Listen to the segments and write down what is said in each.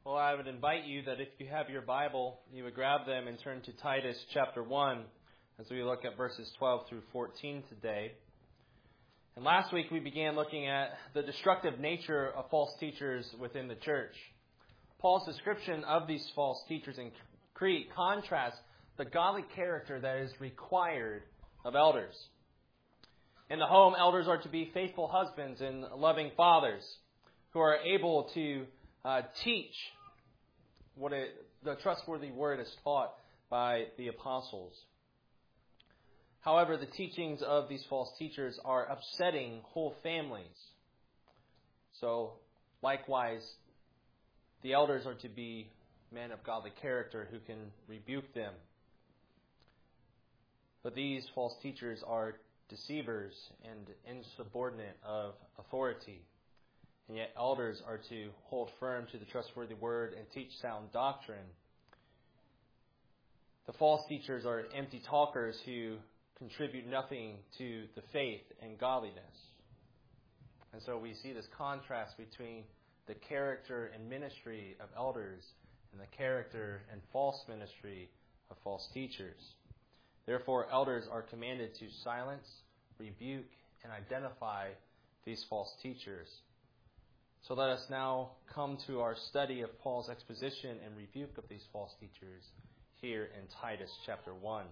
Well, I would invite you that if you have your Bible, you would grab them and turn to Titus chapter 1 as we look at verses 12 through 14 today. And last week we began looking at the destructive nature of false teachers within the church. Paul's description of these false teachers in Crete contrasts the godly character that is required of elders. In the home, elders are to be faithful husbands and loving fathers who are able to teach what the trustworthy word is taught by the apostles. However, the teachings of these false teachers are upsetting whole families. So, likewise, the elders are to be men of godly character who can rebuke them. But these false teachers are deceivers and insubordinate of authority. And yet elders are to hold firm to the trustworthy word and teach sound doctrine. The false teachers are empty talkers who contribute nothing to the faith and godliness. And so we see this contrast between the character and ministry of elders and the character and false ministry of false teachers. Therefore, elders are commanded to silence, rebuke, and identify these false teachers. So let us now come to our study of Paul's exposition and rebuke of these false teachers here in Titus chapter 1.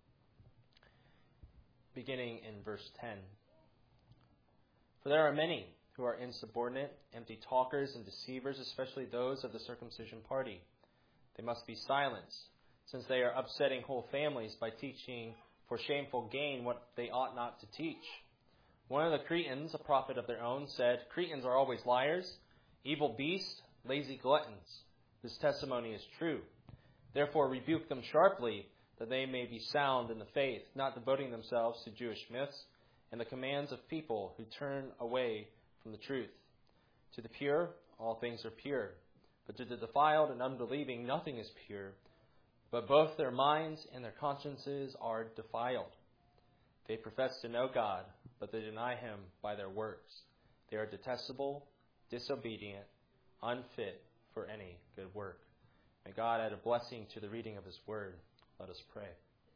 Beginning in verse 10. For there are many who are insubordinate, empty talkers, and deceivers, especially those of the circumcision party. They must be silenced, since they are upsetting whole families by teaching for shameful gain what they ought not to teach. One of the Cretans, a prophet of their own, said, "Cretans are always liars, evil beasts, lazy gluttons. This testimony is true. Therefore rebuke them sharply, that they may be sound in the faith, not devoting themselves to Jewish myths and the commands of people who turn away from the truth. To the pure, all things are pure. But to the defiled and unbelieving, nothing is pure. But both their minds and their consciences are defiled. They profess to know God, but they deny Him by their works. They are detestable, disobedient, unfit for any good work." May God add a blessing to the reading of His word. Let us pray.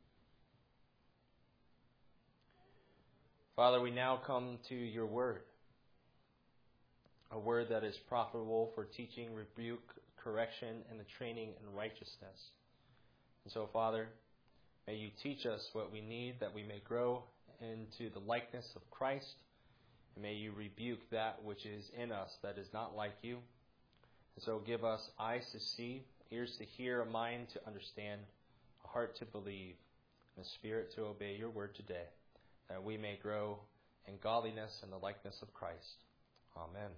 Father, we now come to your word, a word that is profitable for teaching, rebuke, correction, and the training in righteousness. And so, Father, may you teach us what we need that we may grow into the likeness of Christ. And may you rebuke that which is in us that is not like you. And so give us eyes to see, ears to hear, a mind to understand, a heart to believe, and a spirit to obey your word today, that we may grow in godliness and the likeness of Christ. Amen.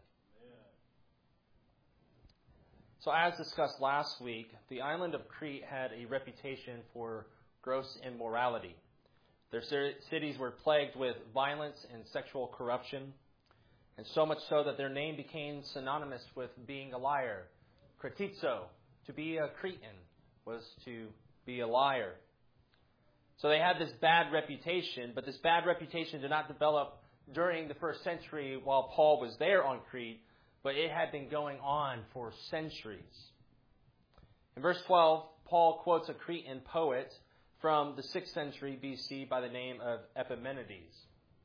So as discussed last week, the island of Crete had a reputation for gross immorality. Their cities were plagued with violence and sexual corruption, and so much so that their name became synonymous with being a liar. Kretizo, to be a Cretan, was to be a liar. So they had this bad reputation, but this bad reputation did not develop during the first century while Paul was there on Crete, but it had been going on for centuries. In verse 12, Paul quotes a Cretan poet from the 6th century BC by the name of Epimenides.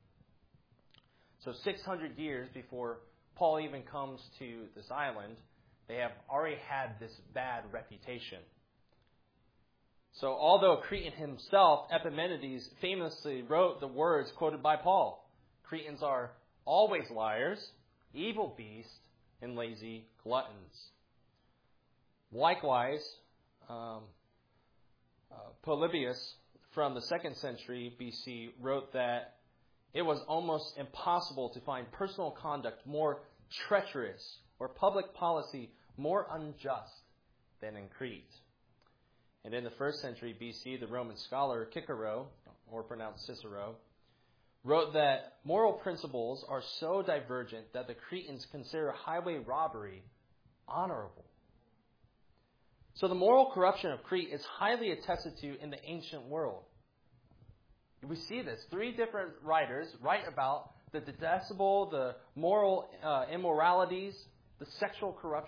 So 600 years before Paul even comes to this island, they have already had this bad reputation. So although a Cretan himself, Epimenides famously wrote the words quoted by Paul. Cretans are always liars, evil beasts, and lazy gluttons. Likewise, Polybius from the 2nd century BC wrote that it was almost impossible to find personal conduct more treacherous or public policy more unjust than in Crete. And in the 1st century BC, the Roman scholar Cicero, or pronounced Cicero, wrote that moral principles are so divergent that the Cretans consider highway robbery honorable. So the moral corruption of Crete is highly attested to in the ancient world. We see this. 3 different writers write about the detestable, the moral immoralities, the sexual corruption,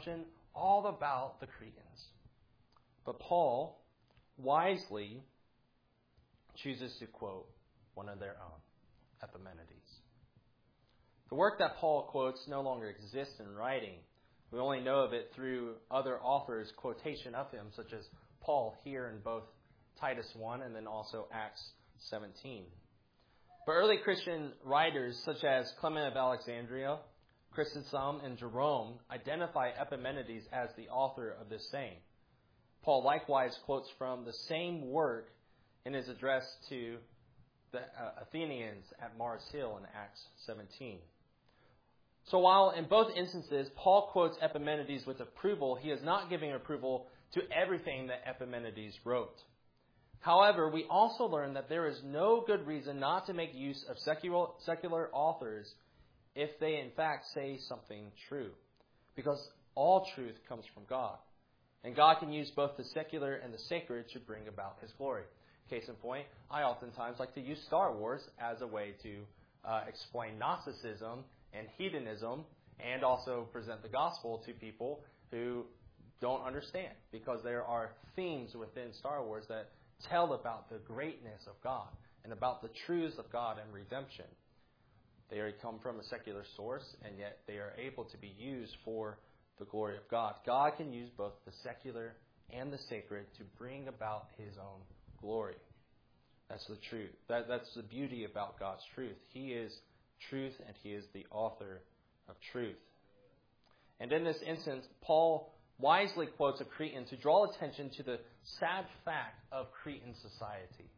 all about the Cretans. But Paul wisely chooses to quote one of their own, Epimenides. The work that Paul quotes no longer exists in writing. We only know of it through other authors' quotation of him, such as Paul here in both Titus 1 and then also Acts 17. But early Christian writers such as Clement of Alexandria, Chrysostom, and Jerome identify Epimenides as the author of this saying. Paul likewise quotes from the same work in his address to the Athenians at Mars Hill in Acts 17. So while in both instances Paul quotes Epimenides with approval, he is not giving approval to everything that Epimenides wrote. However, we also learn that there is no good reason not to make use of secular authors if they in fact say something true, because all truth comes from God. And God can use both the secular and the sacred to bring about his glory. Case in point, I oftentimes like to use Star Wars as a way to explain Gnosticism and hedonism, and also present the gospel to people who don't understand, because there are themes within Star Wars that tell about the greatness of God and about the truths of God and redemption. They come from a secular source, and yet they are able to be used for the glory of God. God can use both the secular and the sacred to bring about his own glory. That's the truth. That's the beauty about God's truth. He is truth, and he is the author of truth. And in this instance, Paul wisely quotes a Cretan to draw attention to the sad fact of Cretan society.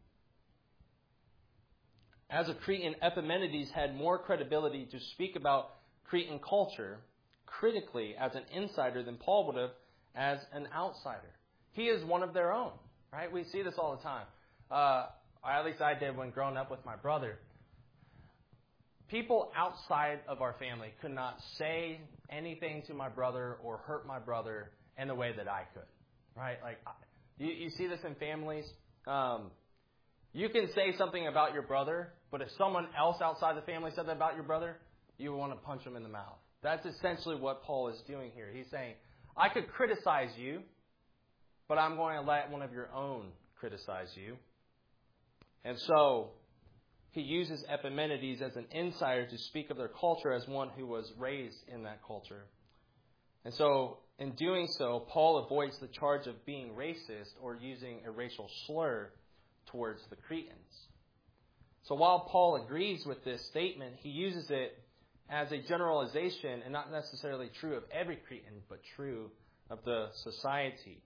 As a Cretan, Epimenides had more credibility to speak about Cretan culture critically as an insider than Paul would have as an outsider. He is one of their own, right? We see this all the time. At least I did when growing up with my brother. People outside of our family could not say anything to my brother or hurt my brother in the way that I could, right? Like, you see this in families. You can say something about your brother, but if someone else outside the family said that about your brother, you want to punch him in the mouth. That's essentially what Paul is doing here. He's saying, I could criticize you, but I'm going to let one of your own criticize you. And so he uses Epimenides as an insider to speak of their culture as one who was raised in that culture. And so in doing so, Paul avoids the charge of being racist or using a racial slur towards the Cretans. So while Paul agrees with this statement, he uses it as a generalization and not necessarily true of every Cretan, but true of the society.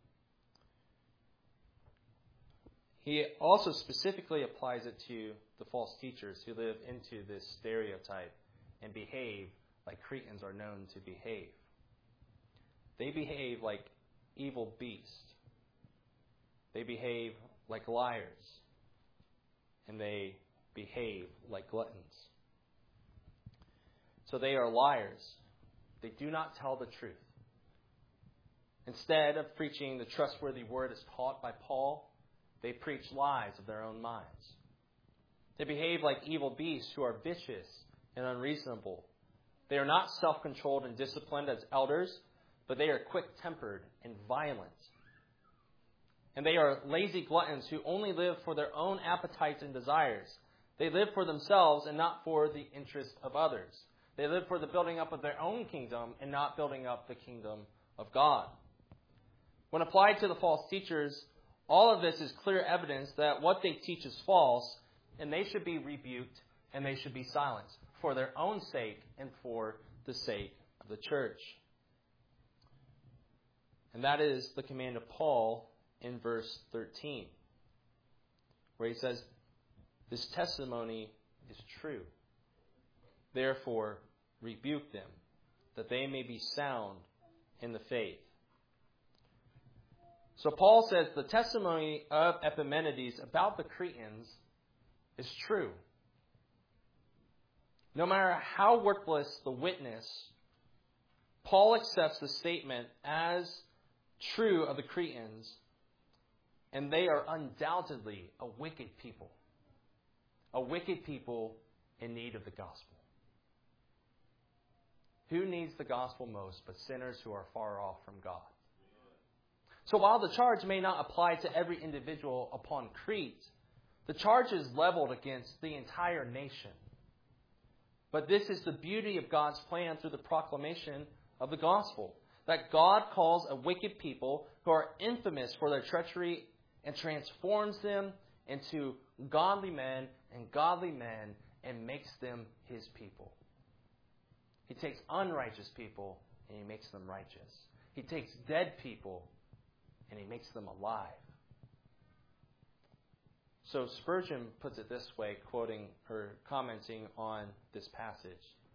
He also specifically applies it to the false teachers who live into this stereotype and behave like Cretans are known to behave. They behave like evil beasts. They behave like liars. And they behave like gluttons. So they are liars. They do not tell the truth. Instead of preaching the trustworthy word as taught by Paul, they preach lies of their own minds. They behave like evil beasts who are vicious and unreasonable. They are not self-controlled and disciplined as elders, but they are quick-tempered and violent. And they are lazy gluttons who only live for their own appetites and desires. They live for themselves and not for the interest of others. They live for the building up of their own kingdom and not building up the kingdom of God. When applied to the false teachers, all of this is clear evidence that what they teach is false, and they should be rebuked and they should be silenced for their own sake and for the sake of the church. And that is the command of Paul in verse 13, where he says, this testimony is true. Therefore, rebuke them, that they may be sound in the faith. So Paul says the testimony of Epimenides about the Cretans is true. No matter how worthless the witness, Paul accepts the statement as true of the Cretans, and they are undoubtedly a wicked people in need of the gospel. Who needs the gospel most but sinners who are far off from God? So while the charge may not apply to every individual upon Crete, the charge is leveled against the entire nation. But this is the beauty of God's plan through the proclamation of the gospel, that God calls a wicked people who are infamous for their treachery and transforms them into godly men and makes them his people. He takes unrighteous people and he makes them righteous. He takes dead people and he makes them alive. So Spurgeon puts it this way, quoting or commenting on this passage.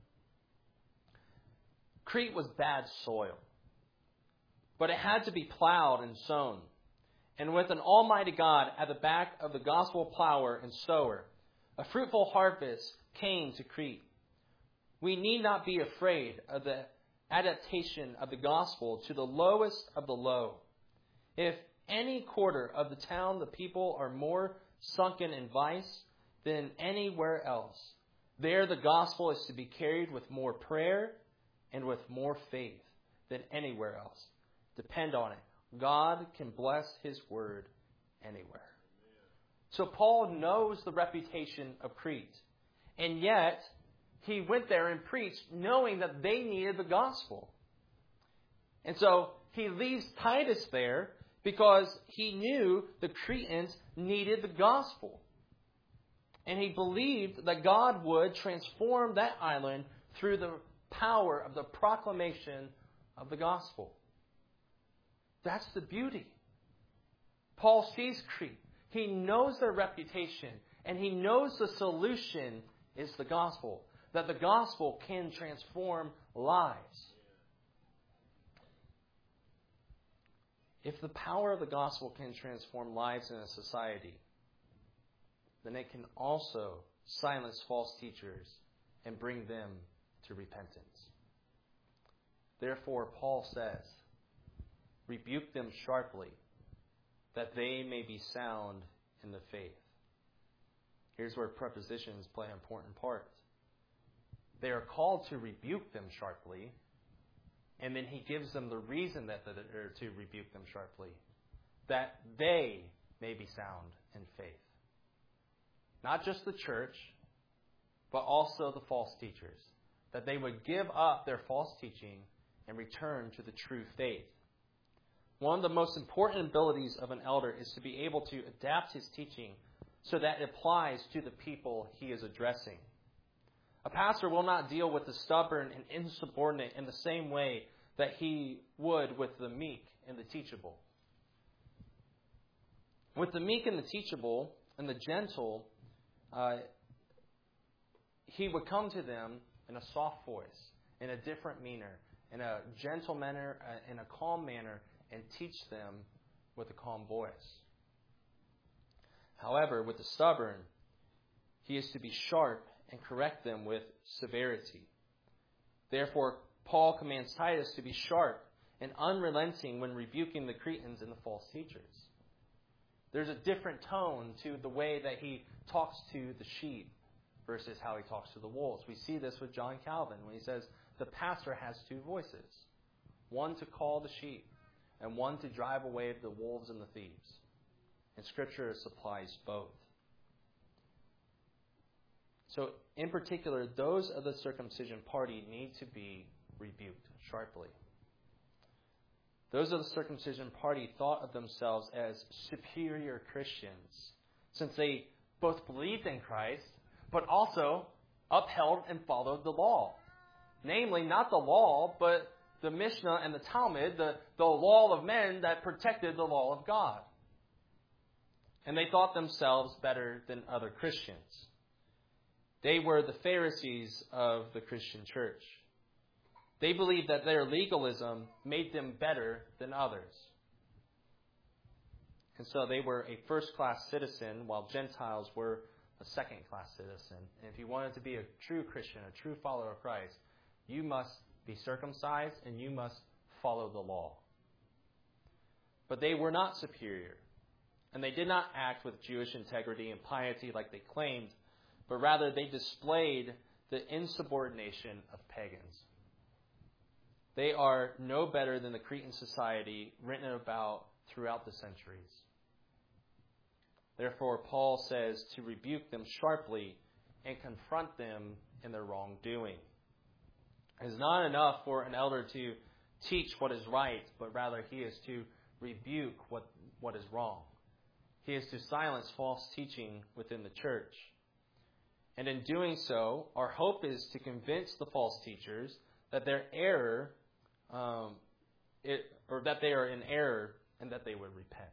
Crete was bad soil, but it had to be plowed and sown. And with an almighty God at the back of the gospel plower and sower, a fruitful harvest came to Crete. We need not be afraid of the adaptation of the gospel to the lowest of the low. If any quarter of the town the people are more sunken in vice than anywhere else, there the gospel is to be carried with more prayer and with more faith than anywhere else. Depend on it. God can bless his word anywhere. So Paul knows the reputation of Crete, and yet he went there and preached knowing that they needed the gospel. And so he leaves Titus there because he knew the Cretans needed the gospel. And he believed that God would transform that island through the power of the proclamation of the gospel. That's the beauty. Paul sees Crete. He knows their reputation, and he knows the solution is the gospel, that the gospel can transform lives. If the power of the gospel can transform lives in a society, then it can also silence false teachers and bring them to repentance. Therefore, Paul says, rebuke them sharply, that they may be sound in the faith. Here's where prepositions play an important part. They are called to rebuke them sharply, and then he gives them the reason that they're to rebuke them sharply, that they may be sound in faith. Not just the church, but also the false teachers, that they would give up their false teaching and return to the true faith. One of the most important abilities of an elder is to be able to adapt his teaching so that it applies to the people he is addressing. A pastor will not deal with the stubborn and insubordinate in the same way that he would with the meek and the teachable. With the meek and the teachable and the gentle, he would come to them in a soft voice, in a different manner, in a gentle manner, in a calm manner, and teach them with a calm voice. However, with the stubborn, he is to be sharp and correct them with severity. Therefore, Paul commands Titus to be sharp and unrelenting when rebuking the Cretans and the false teachers. There's a different tone to the way that he talks to the sheep versus how he talks to the wolves. We see this with John Calvin when he says the pastor has two voices, one to call the sheep and one to drive away the wolves and the thieves. And Scripture supplies both. So, in particular, those of the circumcision party need to be rebuked sharply. Those of the circumcision party thought of themselves as superior Christians, since they both believed in Christ, but also upheld and followed the law. Namely, not the law, but the Mishnah and the Talmud, the law of men that protected the law of God. And they thought themselves better than other Christians. They were the Pharisees of the Christian church. They believed that their legalism made them better than others. And so they were a first-class citizen, while Gentiles were a second-class citizen. And if you wanted to be a true Christian, a true follower of Christ, you must be circumcised and you must follow the law. But they were not superior, and they did not act with Jewish integrity and piety like they claimed, but rather they displayed the insubordination of pagans. They are no better than the Cretan society written about throughout the centuries. Therefore, Paul says to rebuke them sharply and confront them in their wrongdoing. It is not enough for an elder to teach what is right, but rather he is to rebuke what is wrong. He is to silence false teaching within the church. And in doing so, our hope is to convince the false teachers that their error, or that they are in error, and that they would repent.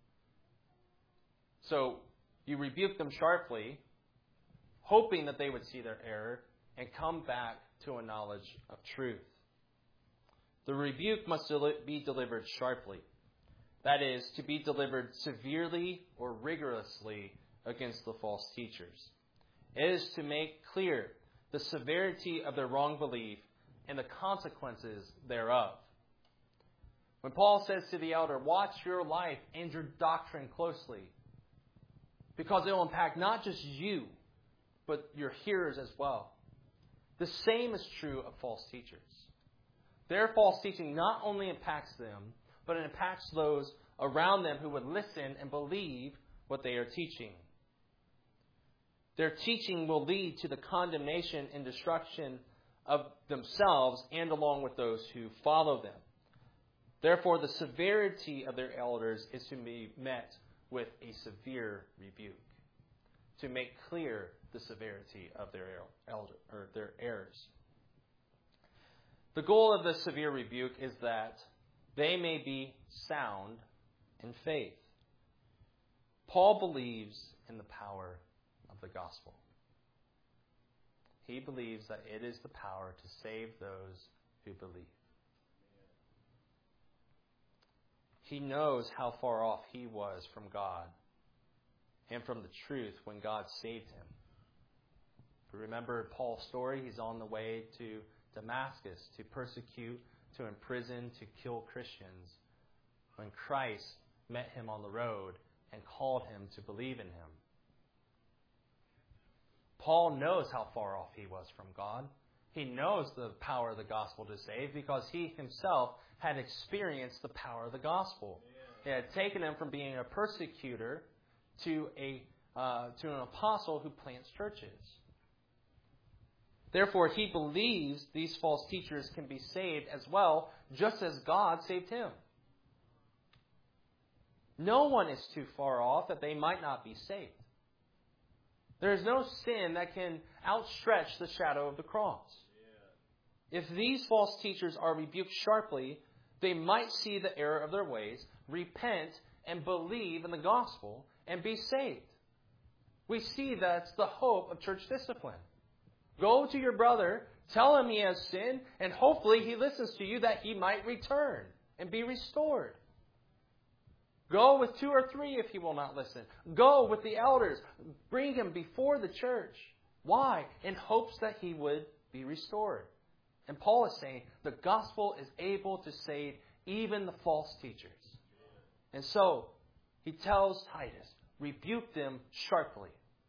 So you rebuke them sharply, hoping that they would see their error and come back to a knowledge of truth. The rebuke must be delivered sharply. That is, to be delivered severely or rigorously against the false teachers. It is to make clear the severity of their wrong belief and the consequences thereof. When Paul says to the elder, watch your life and your doctrine closely, because it will impact not just you, but your hearers as well. The same is true of false teachers. Their false teaching not only impacts them, but it impacts those around them who would listen and believe what they are teaching. Their teaching will lead to the condemnation and destruction of themselves and along with those who follow them. Therefore, the severity of their elders is to be met with a severe rebuke, to make clear the severity of their errors. The goal of the severe rebuke is that they may be sound in faith. Paul believes in the power of the gospel. He believes that it is the power to save those who believe. He knows how far off he was from God and from the truth when God saved him. If you remember Paul's story, he's on the way to Damascus to persecute, to imprison, to kill Christians, when Christ met him on the road and called him to believe in him. Paul knows how far off he was from God. He knows the power of the gospel to save because he himself had experienced the power of the gospel. It had taken him from being a persecutor to an apostle who plants churches. Therefore, he believes these false teachers can be saved as well, just as God saved him. No one is too far off that they might not be saved. There is no sin that can outstretch the shadow of the cross. If these false teachers are rebuked sharply, they might see the error of their ways, repent, and believe in the gospel, and be saved. We see that's the hope of church discipline. Go to your brother, tell him he has sinned, and hopefully he listens to you that he might return and be restored. Go with 2 or 3 if he will not listen. Go with the elders. Bring him before the church. Why? In hopes that he would be restored. And Paul is saying the gospel is able to save even the false teachers. And so he tells Titus, rebuke them sharply.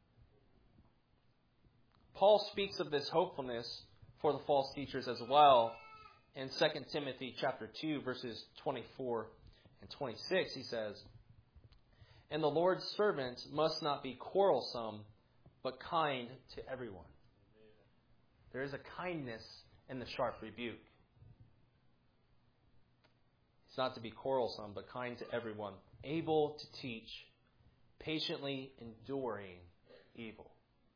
Paul speaks of this hopefulness for the false teachers as well in 2 Timothy chapter 2, verses 24 and 26. He says, and the Lord's servant must not be quarrelsome, but kind to everyone. There is a kindness in the sharp rebuke. It's not to be quarrelsome, but kind to everyone, able to teach, patiently enduring evil.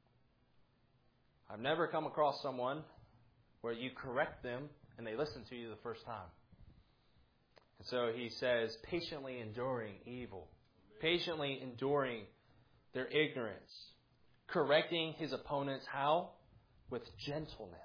I've never come across someone where you correct them and they listen to you the first time. And so he says, patiently enduring evil, patiently enduring their ignorance, correcting his opponents how? With gentleness.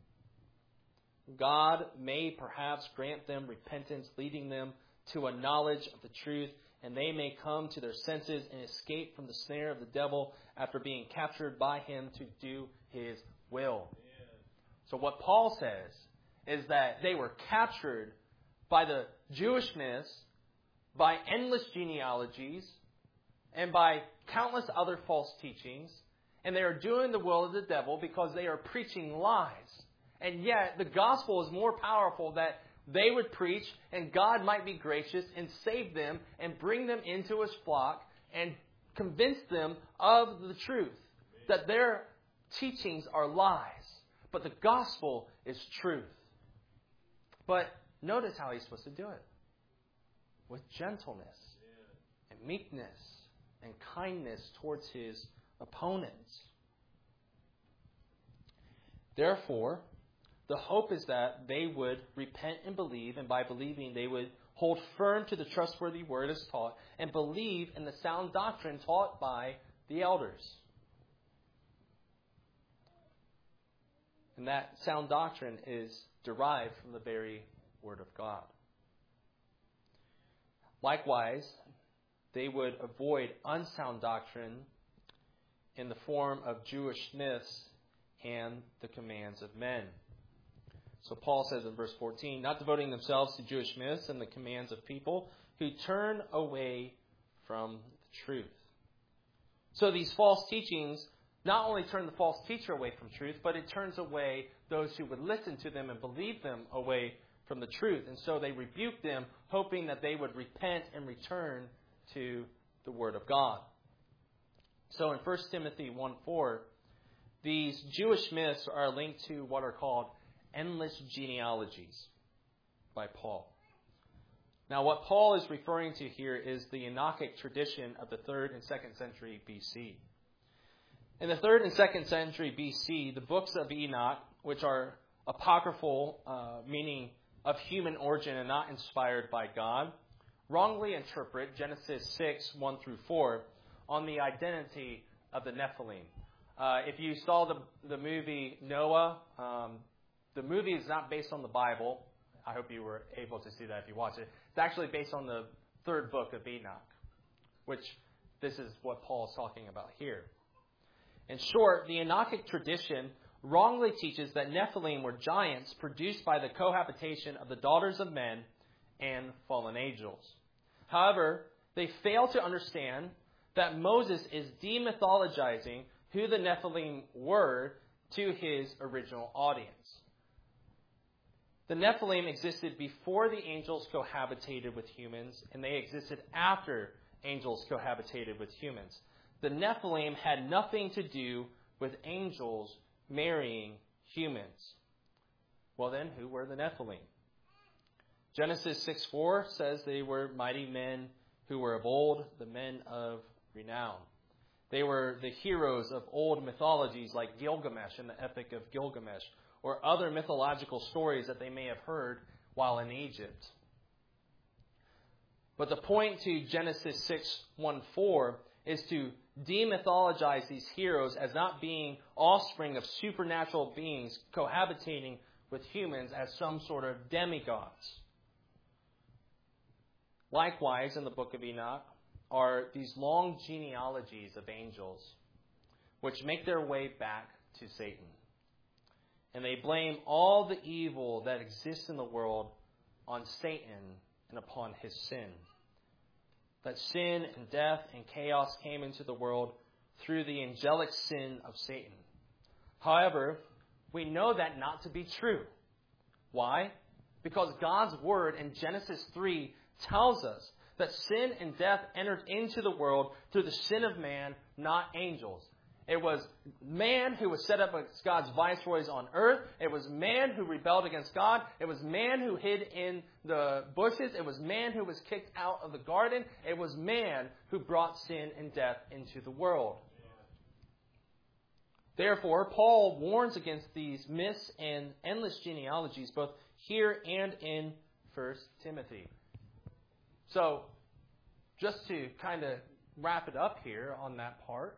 God may perhaps grant them repentance, leading them to a knowledge of the truth, and they may come to their senses and escape from the snare of the devil after being captured by him to do his will. So what Paul says is that they were captured by the Jewishness, by endless genealogies, and by countless other false teachings, and they are doing the will of the devil because they are preaching lies. And yet, the gospel is more powerful that they would preach and God might be gracious and save them and bring them into his flock and convince them of the truth. That their teachings are lies, but the gospel is truth. But notice how he's supposed to do it. With gentleness and meekness and kindness towards his opponents. Therefore, the hope is that they would repent and believe, and by believing they would hold firm to the trustworthy word as taught, and believe in the sound doctrine taught by the elders. And that sound doctrine is derived from the very word of God. Likewise, they would avoid unsound doctrine in the form of Jewish myths and the commands of men. So Paul says in verse 14, not devoting themselves to Jewish myths and the commands of people who turn away from the truth. So these false teachings not only turn the false teacher away from truth, but it turns away those who would listen to them and believe them away from the truth. And so they rebuke them, hoping that they would repent and return to the Word of God. So in 1 Timothy 1:4, these Jewish myths are linked to what are called endless genealogies by Paul. Now, what Paul is referring to here is the Enochic tradition of the 3rd and 2nd century BC. In the 3rd and 2nd century BC, the books of Enoch, which are apocryphal, meaning of human origin and not inspired by God, wrongly interpret Genesis 6:1-4 on the identity of the Nephilim. If you saw the movie Noah, the movie is not based on the Bible. I hope you were able to see that if you watched it. It's actually based on the 3rd book of Enoch, which this is what Paul is talking about here. In short, the Enochic tradition wrongly teaches that Nephilim were giants produced by the cohabitation of the daughters of men and fallen angels. However, they fail to understand that Moses is demythologizing who the Nephilim were to his original audience. The Nephilim existed before the angels cohabitated with humans, and they existed after angels cohabitated with humans. The Nephilim had nothing to do with angels marrying humans. Well then, who were the Nephilim? Genesis 6:4 says they were mighty men who were of old, the men of renown. They were the heroes of old mythologies like Gilgamesh and the Epic of Gilgamesh, or other mythological stories that they may have heard while in Egypt. But the point to Genesis 6:1-4 is to demythologize these heroes as not being offspring of supernatural beings cohabitating with humans as some sort of demigods. Likewise, in the book of Enoch are these long genealogies of angels which make their way back to Satan. And they blame all the evil that exists in the world on Satan and upon his sin. That sin and death and chaos came into the world through the angelic sin of Satan. However, we know that not to be true. Why? Because God's word in Genesis 3 tells us that sin and death entered into the world through the sin of man, not angels. It was man who was set up as God's viceroys on earth. It was man who rebelled against God. It was man who hid in the bushes. It was man who was kicked out of the garden. It was man who brought sin and death into the world. Therefore, Paul warns against these myths and endless genealogies, both here and in 1 Timothy. So, just to kind of wrap it up here on that part,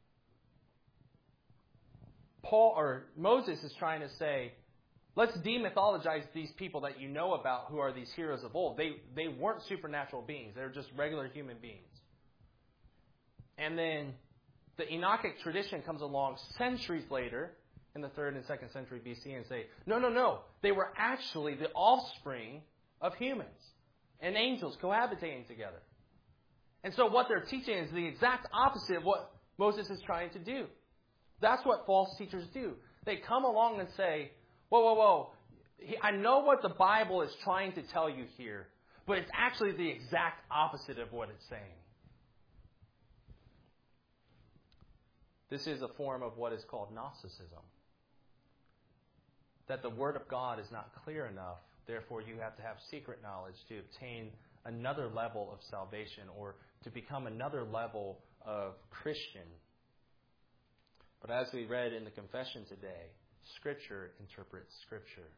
Moses is trying to say, let's demythologize these people that you know about who are these heroes of old. They weren't supernatural beings. They're just regular human beings. And then the Enochic tradition comes along centuries later in the 3rd and 2nd century BC and say, no. They were actually the offspring of humans and angels cohabitating together. And so what they're teaching is the exact opposite of what Moses is trying to do. That's what false teachers do. They come along and say, Whoa. I know what the Bible is trying to tell you here, but it's actually the exact opposite of what it's saying. This is a form of what is called Gnosticism. That the Word of God is not clear enough, therefore you have to have secret knowledge to obtain another level of salvation or to become another level of Christian. But as we read in the confession today, Scripture interprets Scripture.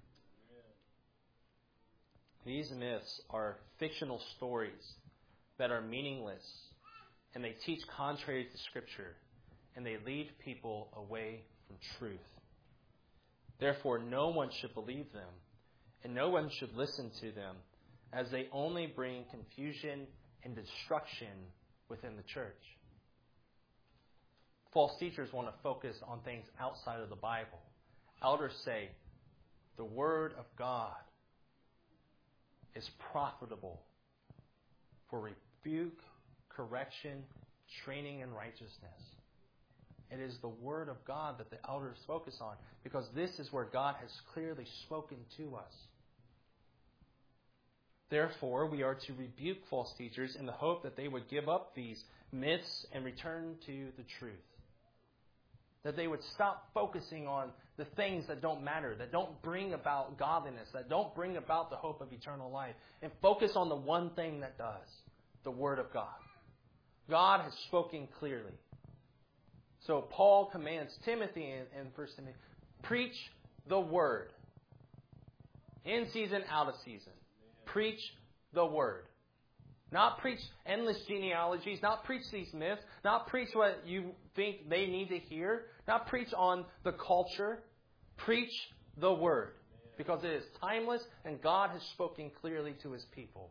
These myths are fictional stories that are meaningless, and they teach contrary to Scripture, and they lead people away from truth. Therefore, no one should believe them, and no one should listen to them, as they only bring confusion and destruction within the church. False teachers want to focus on things outside of the Bible. Elders say, the Word of God is profitable for rebuke, correction, training in righteousness. It is the Word of God that the elders focus on, because this is where God has clearly spoken to us. Therefore, we are to rebuke false teachers in the hope that they would give up these myths and return to the truth. That they would stop focusing on the things that don't matter, that don't bring about godliness, that don't bring about the hope of eternal life, and focus on the one thing that does, the Word of God. God has spoken clearly. So Paul commands Timothy in 1 Timothy, preach the Word. In season, out of season. Preach the Word. Not preach endless genealogies, not preach these myths, not preach what you think they need to hear, not preach on the culture. Preach the Word, because it is timeless and God has spoken clearly to His people.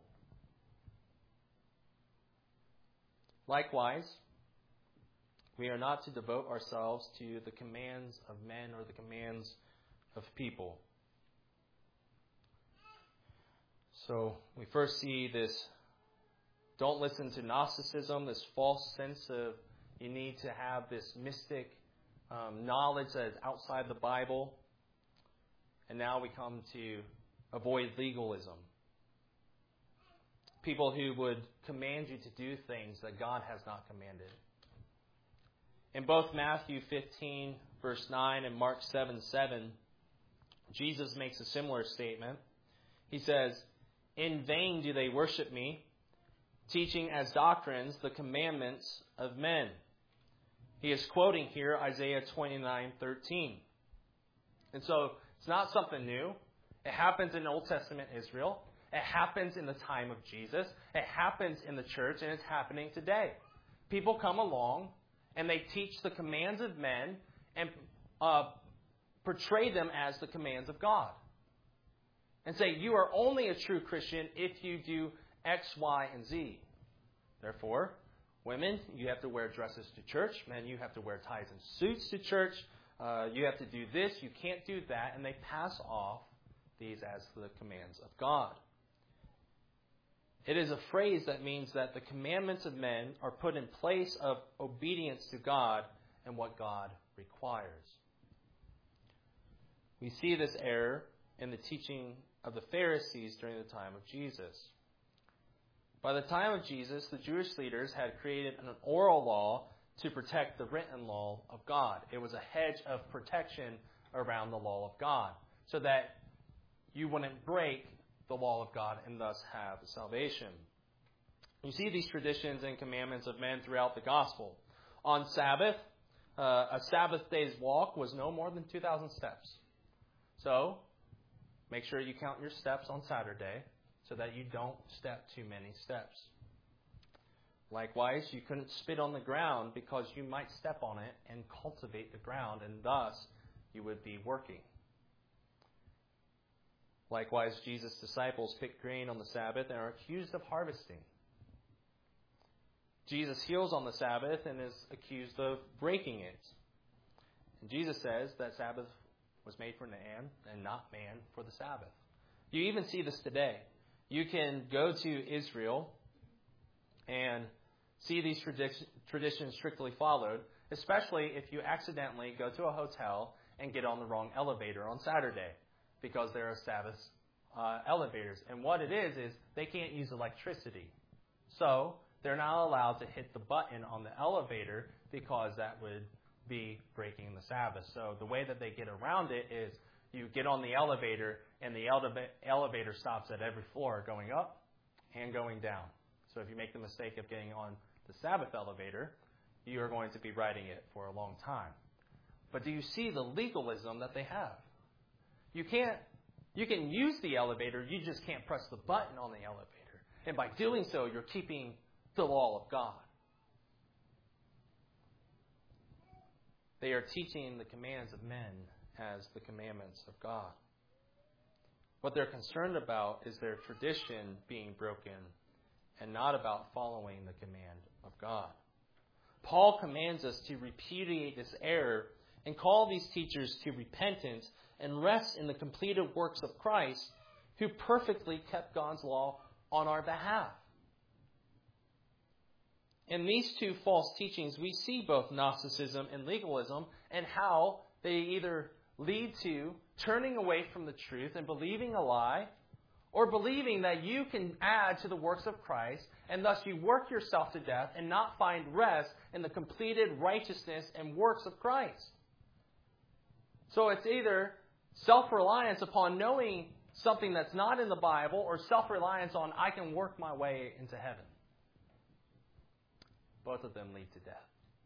Likewise, we are not to devote ourselves to the commands of men or the commands of people. So we first see this, don't listen to Gnosticism, this false sense of you need to have this mystic knowledge that is outside the Bible. And now we come to avoid legalism. People who would command you to do things that God has not commanded. In both Matthew 15, verse 9, and Mark 7:7, Jesus makes a similar statement. He says, in vain do they worship me, teaching as doctrines the commandments of men. He is quoting here Isaiah 29:13. And so it's not something new. It happens in Old Testament Israel. It happens in the time of Jesus. It happens in the church, and it's happening today. People come along and they teach the commands of men and portray them as the commands of God. And say, you are only a true Christian if you do X, Y, and Z. Therefore, women, you have to wear dresses to church. Men, you have to wear ties and suits to church. You have to do this. You can't do that. And they pass off these as the commands of God. It is a phrase that means that the commandments of men are put in place of obedience to God and what God requires. We see this error in the teaching of the Pharisees during the time of Jesus. By the time of Jesus, the Jewish leaders had created an oral law to protect the written law of God. It was a hedge of protection around the law of God, so that you wouldn't break the law of God and thus have salvation. You see these traditions and commandments of men throughout the gospel. On Sabbath, a Sabbath day's walk was no more than 2,000 steps. So, make sure you count your steps on Saturday so that you don't step too many steps. Likewise, you couldn't spit on the ground because you might step on it and cultivate the ground, and thus you would be working. Likewise, Jesus' disciples pick grain on the Sabbath and are accused of harvesting. Jesus heals on the Sabbath and is accused of breaking it. And Jesus says that Sabbath was made for man and not man for the Sabbath. You even see this today. You can go to Israel and see these traditions strictly followed, especially if you accidentally go to a hotel and get on the wrong elevator on Saturday. because there are Sabbath elevators. And what it is they can't use electricity. So they're not allowed to hit the button on the elevator because that would be breaking the Sabbath. So the way that they get around it is you get on the elevator, and the elevator stops at every floor going up and going down. So if you make the mistake of getting on the Sabbath elevator, you are going to be riding it for a long time. But do you see the legalism that they have? You can use the elevator, you just can't press the button on the elevator. And by doing so, you're keeping the law of God. They are teaching the commands of men as the commandments of God. What they're concerned about is their tradition being broken and not about following the command of God. Paul commands us to repudiate this error and call these teachers to repentance and rest in the completed works of Christ, who perfectly kept God's law on our behalf. In these two false teachings, we see both Gnosticism and legalism and how they either lead to turning away from the truth and believing a lie, or believing that you can add to the works of Christ, and thus you work yourself to death and not find rest in the completed righteousness and works of Christ. So it's either self-reliance upon knowing something that's not in the Bible, or self-reliance on I can work my way into heaven. Both of them lead to death.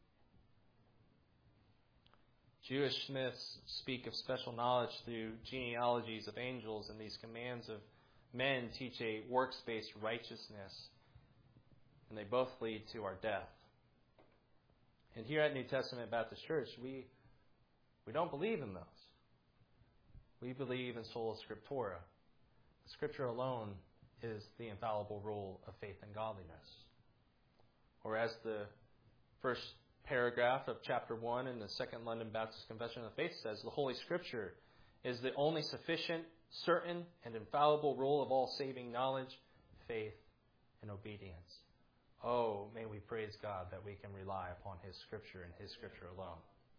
Jewish myths speak of special knowledge through genealogies of angels, and these commands of men teach a works-based righteousness, and they both lead to our death. And here at New Testament Baptist Church, we don't believe in those. We believe in sola scriptura. Scripture alone is the infallible rule of faith and godliness. Or as the first paragraph of chapter 1 in the Second London Baptist Confession of Faith says, the Holy Scripture is the only sufficient, certain, and infallible rule of all saving knowledge, faith, and obedience. Oh, may we praise God that we can rely upon His Scripture and His Scripture alone.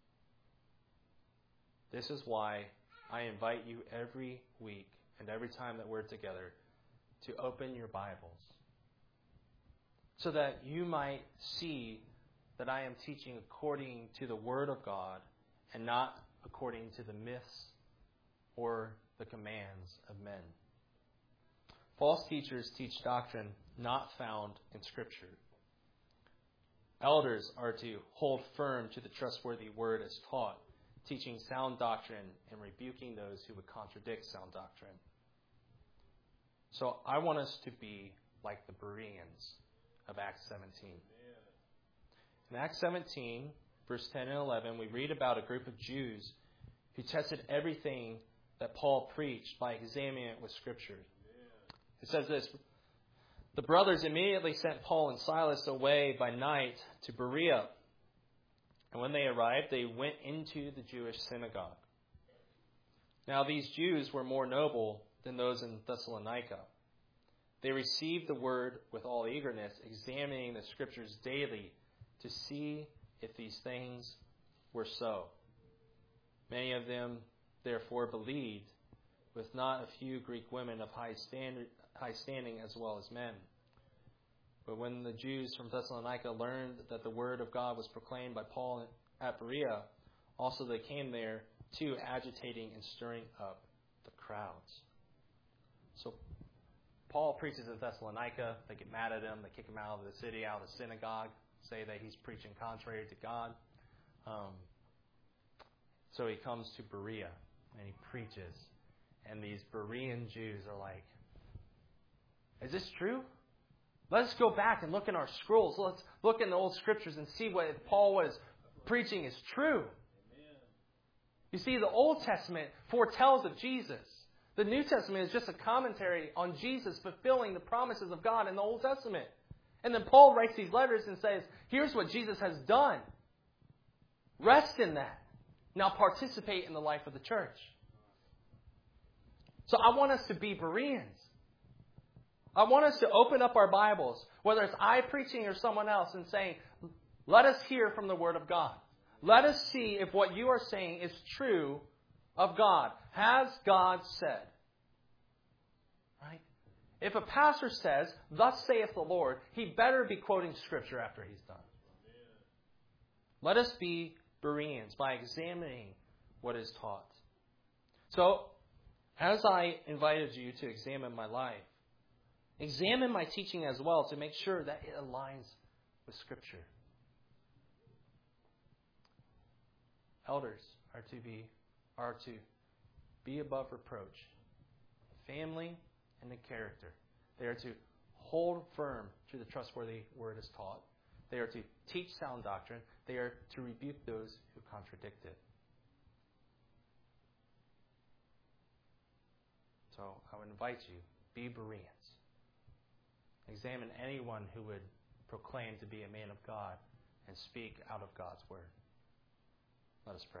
This is why I invite you every week and every time that we're together to open your Bibles, so that you might see that I am teaching according to the Word of God and not according to the myths or the commands of men. False teachers teach doctrine not found in Scripture. Elders are to hold firm to the trustworthy Word as taught, teaching sound doctrine and rebuking those who would contradict sound doctrine. So I want us to be like the Bereans of Acts 17. In Acts 17, verse 10 and 11, we read about a group of Jews who tested everything that Paul preached by examining it with Scripture. It says this: the brothers immediately sent Paul and Silas away by night to Berea. And when they arrived, they went into the Jewish synagogue. Now these Jews were more noble than those in Thessalonica. They received the word with all eagerness, examining the Scriptures daily to see if these things were so. Many of them therefore believed, with not a few Greek women of high standing as well as men. But when the Jews from Thessalonica learned that the word of God was proclaimed by Paul at Berea, also they came there too, agitating and stirring up the crowds. So Paul preaches in Thessalonica. They get mad at him. They kick him out of the city, out of the synagogue, say that he's preaching contrary to God. So he comes to Berea and he preaches. And these Berean Jews are like, is this true? Let's go back and look in our scrolls. Let's look in the old Scriptures and see what Paul was preaching is true. Amen. You see, the Old Testament foretells of Jesus. The New Testament is just a commentary on Jesus fulfilling the promises of God in the Old Testament. And then Paul writes these letters and says, here's what Jesus has done. Rest in that. Now participate in the life of the church. So I want us to be Bereans. I want us to open up our Bibles, whether it's I preaching or someone else, and saying, let us hear from the Word of God. Let us see if what you are saying is true of God. Has God said? Right? If a pastor says, "Thus saith the Lord," he better be quoting Scripture after he's done. Let us be Bereans by examining what is taught. So, as I invited you to examine my life, examine my teaching as well to make sure that it aligns with Scripture. Elders are to be above reproach. Family and the character. They are to hold firm to the trustworthy word as taught. They are to teach sound doctrine. They are to rebuke those who contradict it. So I would invite you, be Bereans. Examine anyone who would proclaim to be a man of God and speak out of God's word. Let us pray.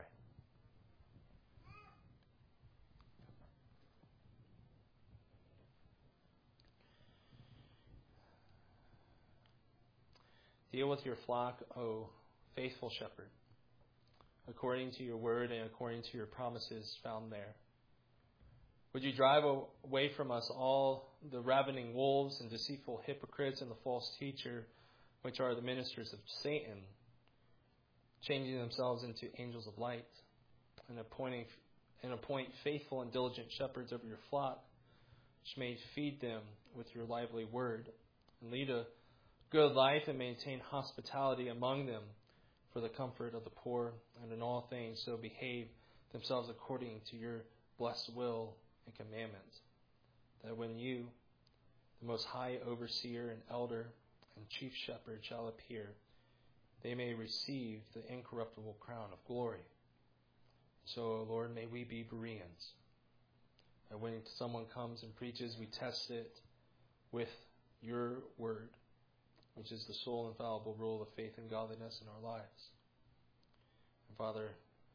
Deal with your flock, O faithful shepherd, according to your word and according to your promises found there. Would you drive away from us all the ravening wolves and deceitful hypocrites and the false teacher, which are the ministers of Satan, changing themselves into angels of light, and appoint faithful and diligent shepherds over your flock, which may feed them with your lively word, and lead a good life and maintain hospitality among them for the comfort of the poor, and in all things so behave themselves according to your blessed will and commandments, that when you, the most high overseer and elder and chief shepherd, shall appear, they may receive the incorruptible crown of glory. So, Lord, may we be Bereans, that when someone comes and preaches, we test it with your word, which is the sole infallible rule of faith and godliness in our lives. And Father,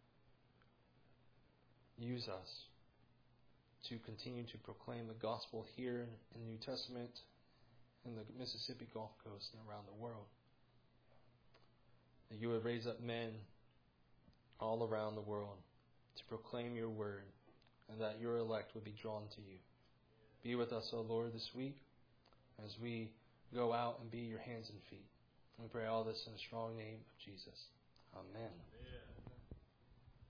use us to continue to proclaim the gospel here in the New Testament, in the Mississippi Gulf Coast, and around the world. That you would raise up men all around the world to proclaim your word, and that your elect would be drawn to you. Be with us, O Lord, this week as we go out and be your hands and feet. We pray all this in the strong name of Jesus. Amen.